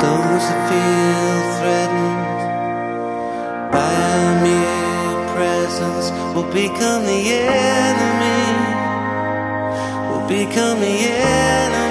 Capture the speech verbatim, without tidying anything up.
Those who feel threatened by our mere presence will become the enemy, will become the enemy.